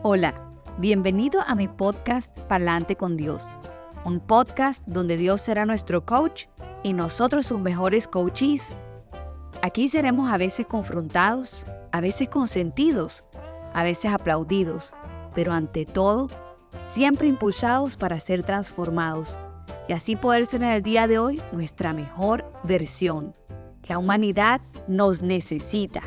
Hola, bienvenido a mi podcast Palante con Dios, un podcast donde Dios será nuestro coach y nosotros sus mejores coaches. Aquí seremos a veces confrontados, a veces consentidos, a veces aplaudidos, pero ante todo, siempre impulsados para ser transformados y así poder ser en el día de hoy nuestra mejor versión. La humanidad nos necesita.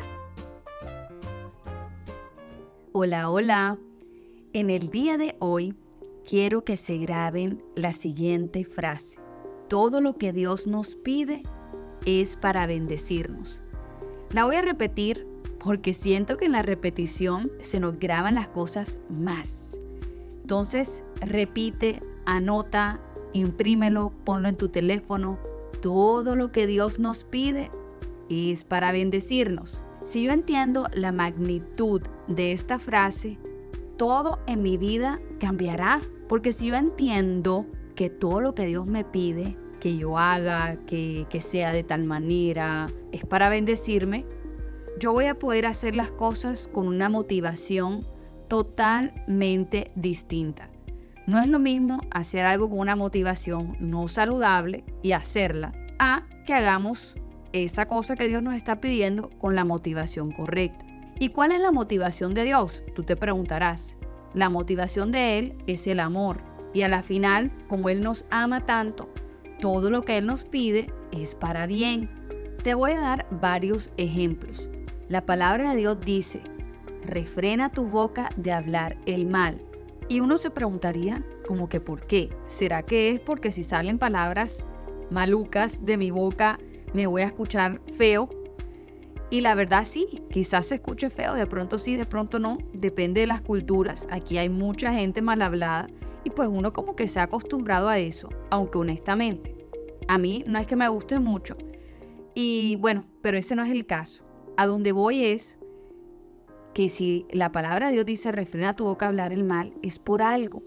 Hola, hola. En el día de hoy quiero que se graben la siguiente frase. Todo lo que Dios nos pide es para bendecirnos. La voy a repetir porque siento que en la repetición se nos graban las cosas más. Entonces, repite, anota, imprímelo, ponlo en tu teléfono. Todo lo que Dios nos pide es para bendecirnos. Si yo entiendo la magnitud de esta frase, todo en mi vida cambiará. Porque si yo entiendo que todo lo que Dios me pide que yo haga, que sea de tal manera, es para bendecirme, yo voy a poder hacer las cosas con una motivación totalmente distinta. No es lo mismo hacer algo con una motivación no saludable y hacerla, a que hagamos esa cosa que Dios nos está pidiendo con la motivación correcta. ¿Y cuál es la motivación de Dios? Tú te preguntarás. La motivación de Él es el amor. Y a la final, como Él nos ama tanto, todo lo que Él nos pide es para bien. Te voy a dar varios ejemplos. La palabra de Dios dice, refrena tu boca de hablar el mal. Y uno se preguntaría, como que ¿por qué? ¿Será que es porque si salen palabras malucas de mi boca, me voy a escuchar feo? Y la verdad sí, quizás se escuche feo, de pronto sí, de pronto no, depende de las culturas. Aquí hay mucha gente mal hablada y pues uno como que se ha acostumbrado a eso, aunque honestamente, a mí no es que me guste mucho. Y bueno, pero ese no es el caso. A donde voy es que si la palabra de Dios dice refrena tu boca a hablar el mal, es por algo.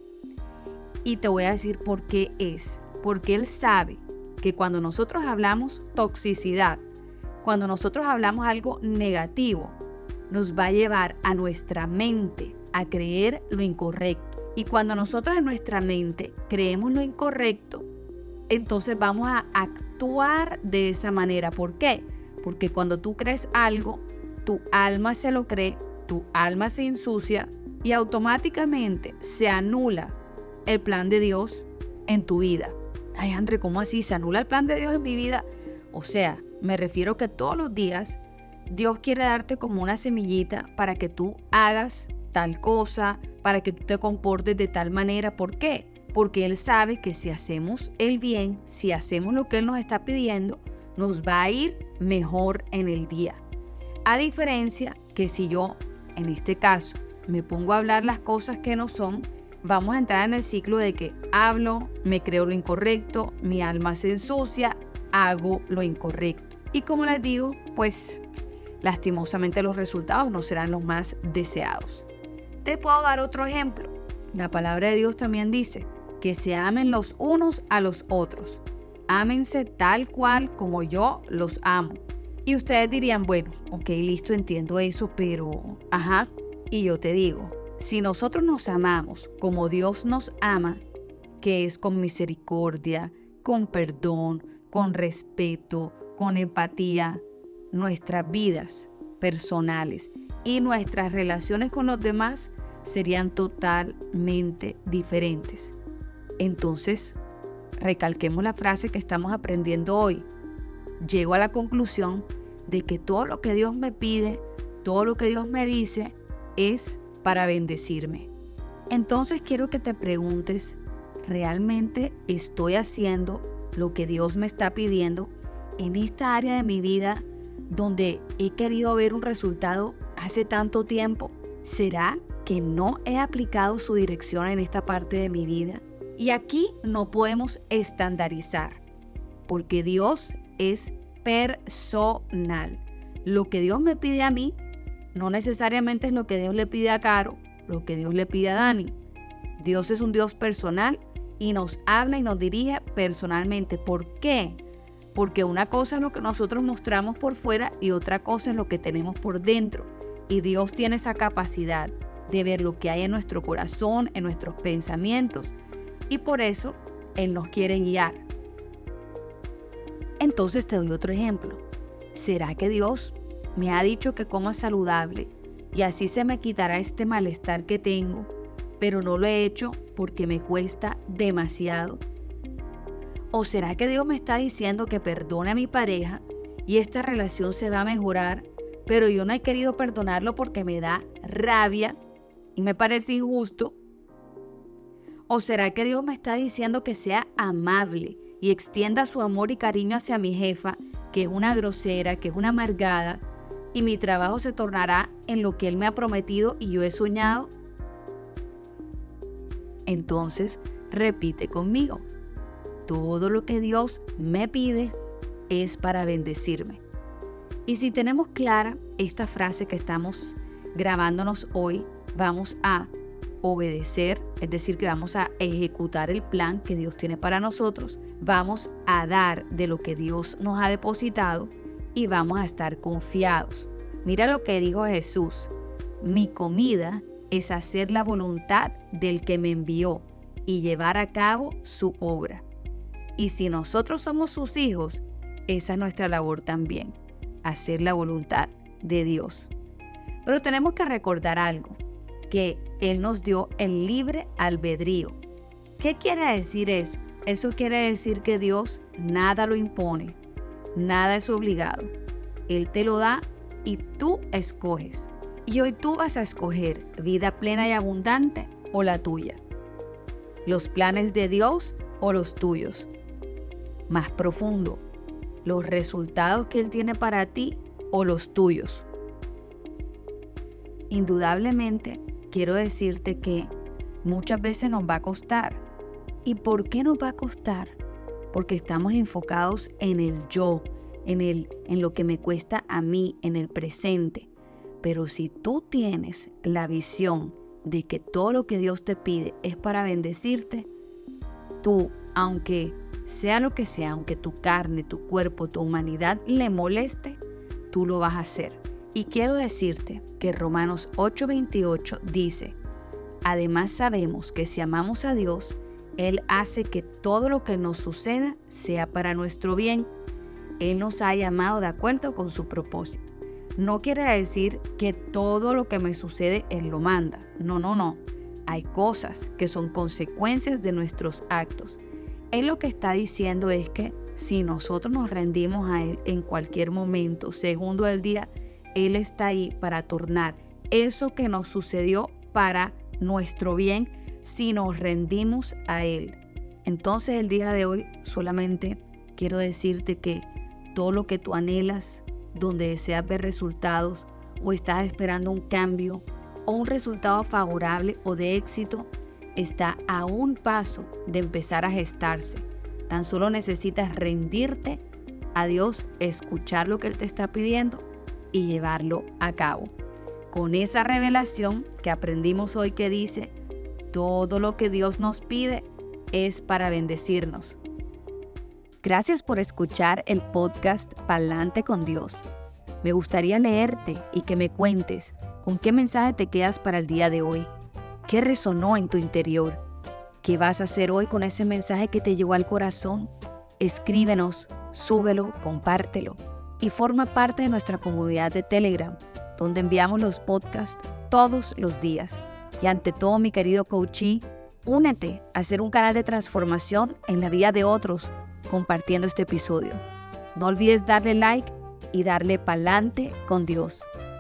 Y te voy a decir por qué es. Porque Él sabe que cuando nosotros hablamos toxicidad, cuando nosotros hablamos algo negativo, nos va a llevar a nuestra mente a creer lo incorrecto. Y cuando nosotros en nuestra mente creemos lo incorrecto, entonces vamos a actuar de esa manera. ¿Por qué? Porque cuando tú crees algo, tu alma se lo cree, tu alma se ensucia y automáticamente se anula el plan de Dios en tu vida. Ay, André, ¿cómo así? ¿Se anula el plan de Dios en mi vida? O sea, me refiero que todos los días Dios quiere darte como una semillita para que tú hagas tal cosa, para que tú te comportes de tal manera. ¿Por qué? Porque Él sabe que si hacemos el bien, si hacemos lo que Él nos está pidiendo, nos va a ir mejor en el día. A diferencia que si yo, en este caso, me pongo a hablar las cosas que no son, vamos a entrar en el ciclo de que hablo, me creo lo incorrecto, mi alma se ensucia, hago lo incorrecto. Y como les digo, pues lastimosamente los resultados no serán los más deseados. Te puedo dar otro ejemplo. La palabra de Dios también dice que se amen los unos a los otros. Ámense tal cual como yo los amo. Y ustedes dirían, bueno, ok, listo, entiendo eso, pero y yo te digo, si nosotros nos amamos como Dios nos ama, que es con misericordia, con perdón, con respeto, con empatía, nuestras vidas personales y nuestras relaciones con los demás serían totalmente diferentes. Entonces, recalquemos la frase que estamos aprendiendo hoy. Llego a la conclusión de que todo lo que Dios me pide, todo lo que Dios me dice, es para bendecirme. Entonces quiero que te preguntes, ¿realmente estoy haciendo lo que Dios me está pidiendo en esta área de mi vida donde he querido ver un resultado hace tanto tiempo? ¿Será que no he aplicado su dirección en esta parte de mi vida? Y aquí no podemos estandarizar, porque Dios es personal. Lo que Dios me pide a mí no necesariamente es lo que Dios le pide a Caro, lo que Dios le pide a Dani. Dios es un Dios personal y nos habla y nos dirige personalmente. ¿Por qué? Porque una cosa es lo que nosotros mostramos por fuera y otra cosa es lo que tenemos por dentro. Y Dios tiene esa capacidad de ver lo que hay en nuestro corazón, en nuestros pensamientos, y por eso Él nos quiere guiar. Entonces te doy otro ejemplo. ¿Será que Dios me ha dicho que coma saludable y así se me quitará este malestar que tengo, pero no lo he hecho porque me cuesta demasiado? ¿O será que Dios me está diciendo que perdone a mi pareja y esta relación se va a mejorar, pero yo no he querido perdonarlo porque me da rabia y me parece injusto? ¿O será que Dios me está diciendo que sea amable y extienda su amor y cariño hacia mi jefa, que es una grosera, que es una amargada, y mi trabajo se tornará en lo que Él me ha prometido y yo he soñado? Entonces, repite conmigo. Todo lo que Dios me pide es para bendecirme. Y si tenemos clara esta frase que estamos grabándonos hoy, vamos a obedecer, es decir, que vamos a ejecutar el plan que Dios tiene para nosotros, vamos a dar de lo que Dios nos ha depositado y vamos a estar confiados. Mira lo que dijo Jesús: mi comida es hacer la voluntad del que me envió y llevar a cabo su obra. Y si nosotros somos sus hijos, esa es nuestra labor también, hacer la voluntad de Dios. Pero tenemos que recordar algo, que Él nos dio el libre albedrío. ¿Qué quiere decir eso? Eso quiere decir que Dios nada lo impone, nada es obligado. Él te lo da y tú escoges. Y hoy tú vas a escoger vida plena y abundante o la tuya. Los planes de Dios o los tuyos. Más profundo, los resultados que Él tiene para ti o los tuyos. Indudablemente, quiero decirte que muchas veces nos va a costar. ¿Y por qué nos va a costar? Porque estamos enfocados en el yo, en lo que me cuesta a mí, en el presente. Pero si tú tienes la visión de que todo lo que Dios te pide es para bendecirte, tú, aunque sea lo que sea, aunque tu carne, tu cuerpo, tu humanidad le moleste, tú lo vas a hacer. Y quiero decirte que Romanos 8:28 dice: además sabemos que si amamos a Dios, Él hace que todo lo que nos suceda sea para nuestro bien. Él nos ha llamado de acuerdo con su propósito. No quiere decir que todo lo que me sucede Él lo manda. No. Hay cosas que son consecuencias de nuestros actos. Él lo que está diciendo es que si nosotros nos rendimos a Él en cualquier momento, segundo del día, Él está ahí para tornar eso que nos sucedió para nuestro bien si nos rendimos a Él. Entonces el día de hoy solamente quiero decirte que todo lo que tú anhelas, donde deseas ver resultados o estás esperando un cambio o un resultado favorable o de éxito, está a un paso de empezar a gestarse. Tan solo necesitas rendirte a Dios, escuchar lo que Él te está pidiendo y llevarlo a cabo. Con esa revelación que aprendimos hoy que dice: todo lo que Dios nos pide es para bendecirnos. Gracias por escuchar el podcast Pa'lante con Dios. Me gustaría leerte y que me cuentes con qué mensaje te quedas para el día de hoy. ¿Qué resonó en tu interior? ¿Qué vas a hacer hoy con ese mensaje que te llegó al corazón? Escríbenos, súbelo, compártelo y forma parte de nuestra comunidad de Telegram, donde enviamos los podcasts todos los días. Y ante todo, mi querido coachee, únete a hacer un canal de transformación en la vida de otros compartiendo este episodio. No olvides darle like y darle pa'lante con Dios.